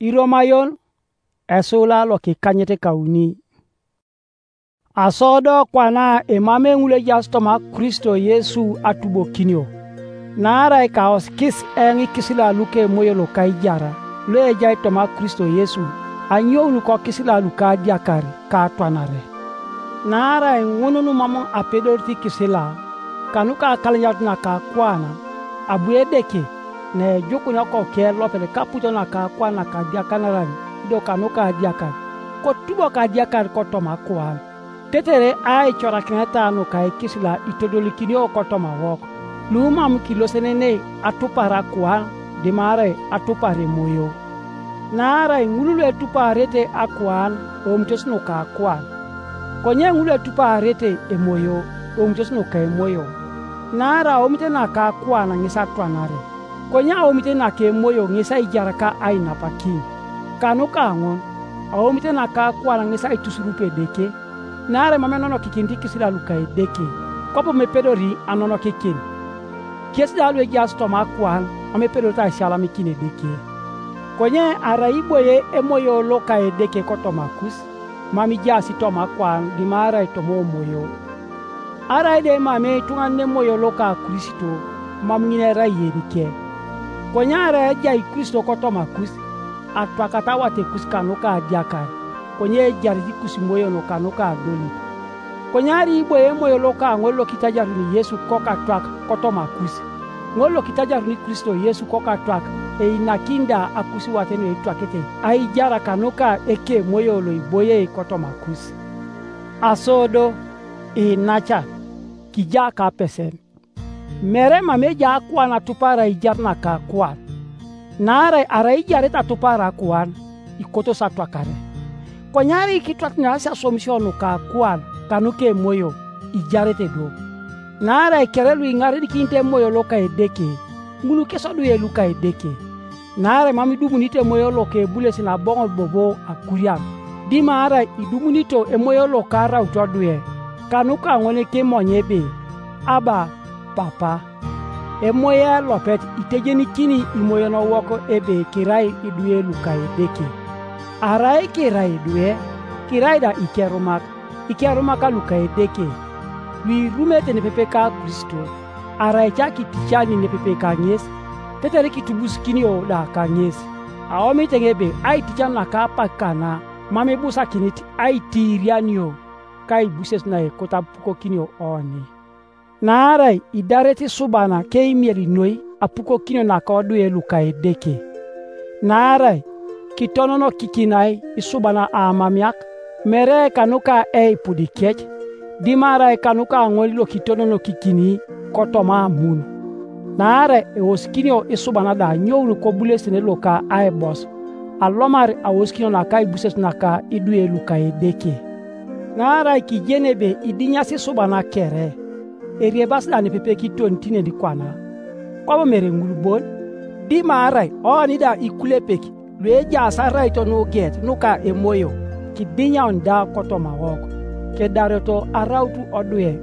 Iromayon esula lo ki kanyete kauni. Asodo kwana emame ngule jastoma Kristo Yesu atubo kinyo. Nara ikaos kis engi kisila luke moyo lo kai jara. Lo ejai toma Kristo Yesu. Anyo luko kisila luka diakari ka twanare. Nara ngununu mamon apedorti kisila. Kanuka kalanyat na ka kwana. Abuye deke. Ne joku na ko ke lopele kaputo na ka kwana ka diakanarani. Do kanuka diakari. Ko tubo ka diakari ko toma kwana. Tetere ai chora kinata no kai kisila itodoli kinyo ko toma woko. Lumam kilosenene atupara kwan dimare atupare moyo. Nara ngululu etuparete akwan omtesno ka kwan. Konye ngulu etuparete emoyo omtesno ka emoyo. Nara omtena ka kwan ngisa twanare. Konya omtena ke moyo ngisa ijaraka aina paki. Kanuka ngon omtena ka kwan ngisa itusurupe deke. Nara mamenono kikindi kisila luka deke. Kopo mepedori anono kikini. Kiesi dalu jas toma kwan ame pedota shala mikine deke. Konye araibo ye emoyo loka deke ko toma kus. Mami jasi toma kwan di mara tomo moyo. Araide mame tungane moyo loka Kristo mamngine raye dike. Konye ara jai Kristo ko toma kus. Atwakata wate kus kanuka diakar. Konye jaridi kus moyo no kanuka doli. Konyari ibo ye moyo loka ngolo kitajaru ni Yesu koka twak kotoma kusi. Ngolo kitajaru ni Kristo Yesu koka twak e inakinda akusi watenu etwakete. Ai jara kanuka eke moyo lo iboye kotoma kusi. Asodo e nacha kija ka pesen. Mere mameja akwa na tupara ijarna ka kwan. Nare ara ijareta tupara kwan ikoto satwakare. Konyari kitwatna asa somisionu ka kwan. Kanuke moyo ijarete do. Nara kerelu ingari kinte moyo loka edeke. Ngulu kesodu ye luka edeke. Nara mami dumunite moyo loke bulesi na bongo bobo akuriam. Dima ara idumunito emoyo loka ra utoduye. Kanuka ngone ke monyebe. Aba papa. Emoya lopet itejeni kini imoyo no woko ebe kirai iduye luka edeke. Arai kirai duye. Kirai da ikerumak. Ikiarumaka luka edeke. Lui rumete ne pepeka Kristo. Araicha kitichani ne pepeka nyes. Tetere kitubuskini o da ka nyes. Aomi tengebe ai tichan na ka pakana. Mame busa kiniti ai tirianio. Kai buses na kota puko kinio oni. Na arai idareti subana kei mieri noi apuko kinio na ka odu luka edeke. Na arai kitonono kikinai isubana amamiak. Mere kanuka pudikech. Dimara kanuka ngolilo kitono kikini kotoma munu. Naare oskinio isubana da nyowlu ko bulesene loka bos. Alomar oskinio na kai buses naka iduye luka edeke. Naara kijenebe idinya si subana kere. Eriebas da ne pepe kitontine di kwana. Kwabo mere ngulubon. Dimara onida ikulepeki. Lweja asarai to no get nuka emoyo. Ki dinya onda koto mawoko. Ke dareto arautu odue.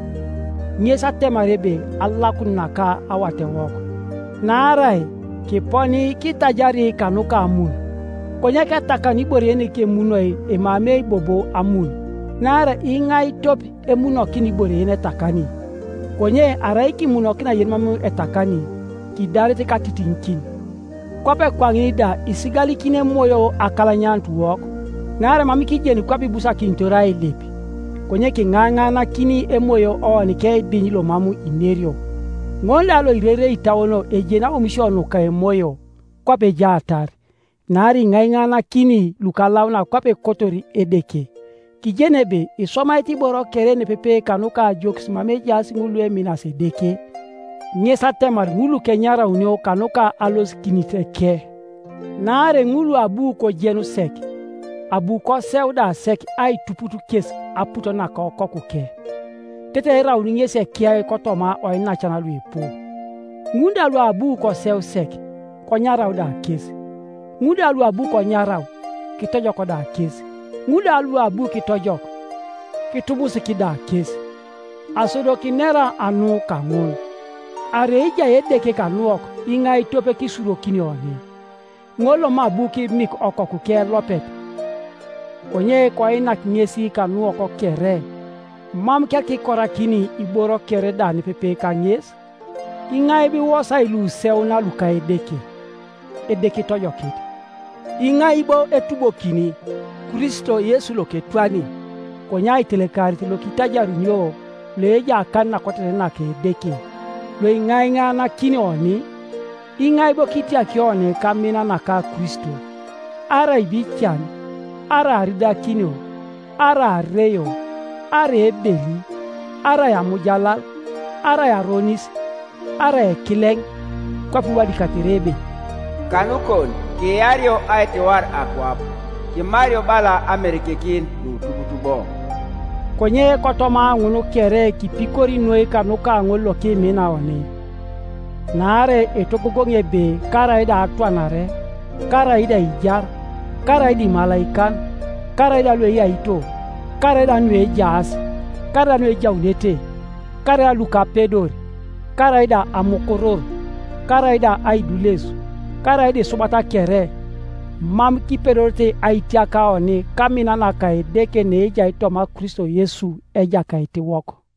Nyesa temarebe Allah kunaka awate woko. Narai ki poni kitajari kanuka amun. Konya kataka niboriene ke munoi emame bobo amun. Nara ingai top emuno kiniboriene takani. Konye araiki muno kina yenmamu etakani. Ki darete katitinkin. Kwape kwangida isigali kine moyo akalanyantu woko. Nara mami kijeni kwapi busa kintorai lepi. Konye kinganga na kini emoyo ni ke dinilo mamu inerio. Ngonda lo irere itawono ejena omishono ka emoyo. Kwape jatar. Nari ngainga na kini lukalauna kwape kotori edeke. Kijenebe isoma iti boro kerene pepe kanuka jokes mame jasi ngulu minase deke. Nyesa temar ngulu kenyara unyo kanuka alos kiniteke. Nare ngulu abu ko jenu seki. Abu ko sewda sek ai tuputu kes aputo na ka okokuke. Tete ra uninye se kia kotoma o ina chana lu epo. Ngunda lu abu ko sew sek ko nyara uda kes. Ngunda lu abu ko nyara kitojo ko da kes. Ngunda lu abu kitojo kitubusi kida kes. Asodo kinera anu kangun. Areja yedeke kanuok inga itope kisuro kinioni. ngolo mabuki mik oko kuke lopet konye ko inak ngesi kanu oko kere mam kelki korakini iboro kere dani pepe kanyes ingai bi wosa ilu seuna luka edeki toyokit ingai bo etubo kini Kristo Yesu loke twani konya itelekari lokitaja runyo leja kanna kotere na edeki lo ingai na kini oni ingai bo kitia kione kamina na ka Kristo ara ibichan ara arida kinio ara areyo ara ebeli ara ya mujalal ara ya ronis ara ya kileng kwa puwadi katerebe kanukon kiario aitewar akwap kimario bala amerikekin tubutubo konye kotoma ngunu kere kipikori noe kanuka ngolo kimina oni nare etogogonge be kara ida atwanare kara ida ijar kara ida malaikan kara ida lwe yaito kara ida nwe jas kara nwe jaunete kara luka pedori kara ida amokoror kara ida aidulesu kara ida subata kere mam kiperote aitia kaoni kamina na kai deke ne jaito ma Kristo Yesu eja kaiti woko